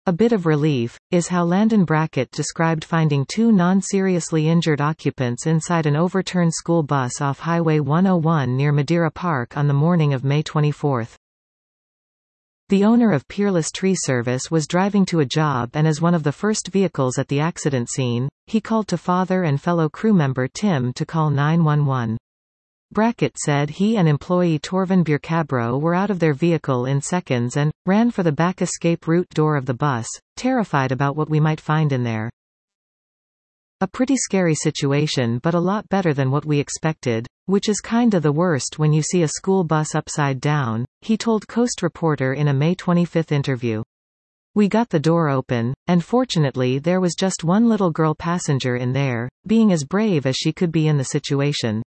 A bit of relief, is how Landon Brackett described finding two non-seriously injured occupants inside an overturned school bus off Highway 101 near Madeira Park on the morning of May 24. The owner of Peerless Tree Service was driving to a job and as one of the first vehicles at the accident scene, he called to father and fellow crew member Tim to call 911. Brackett said he and employee Torvin Biercabro were out of their vehicle in seconds and ran for the back escape route door of the bus, terrified about what we might find in there. A pretty scary situation, but a lot better than what we expected, which is kinda the worst when you see a school bus upside down, he told Coast reporter in a May 25 interview. We got the door open, and fortunately there was just one little girl passenger in there, being as brave as she could be in the situation.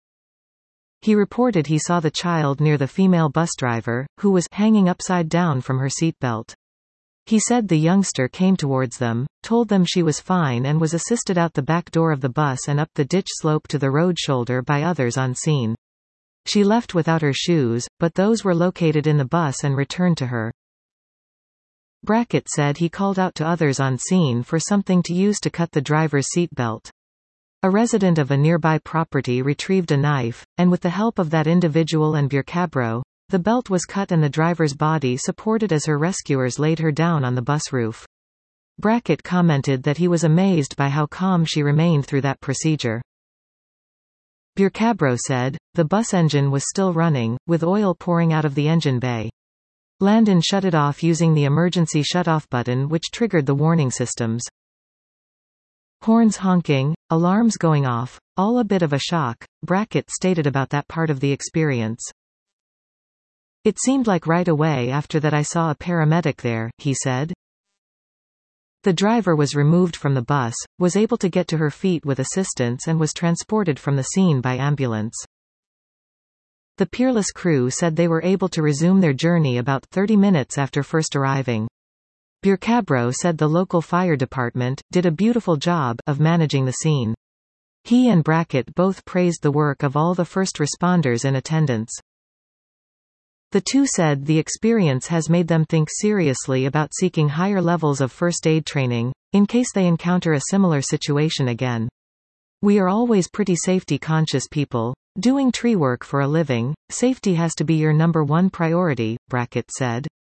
He reported he saw the child near the female bus driver, who was hanging upside down from her seatbelt. He said the youngster came towards them, told them she was fine and was assisted out the back door of the bus and up the ditch slope to the road shoulder by others on scene. She left without her shoes, but those were located in the bus and returned to her. Brackett said he called out to others on scene for something to use to cut the driver's seatbelt. A resident of a nearby property retrieved a knife, and with the help of that individual and Biercabro, the belt was cut and the driver's body supported as her rescuers laid her down on the bus roof. Brackett commented that he was amazed by how calm she remained through that procedure. Biercabro said, the bus engine was still running, with oil pouring out of the engine bay. Landon shut it off using the emergency shut-off button which triggered the warning systems. Horns honking, alarms going off, all a bit of a shock, Brackett stated about that part of the experience. It seemed like right away after that I saw a paramedic there, he said. The driver was removed from the bus, was able to get to her feet with assistance and was transported from the scene by ambulance. The Peerless crew said they were able to resume their journey about 30 minutes after first arriving. Biercabro said the local fire department did a beautiful job of managing the scene. He and Brackett both praised the work of all the first responders in attendance. The two said the experience has made them think seriously about seeking higher levels of first aid training, in case they encounter a similar situation again. We are always pretty safety-conscious people. Doing tree work for a living, safety has to be your number one priority, Brackett said.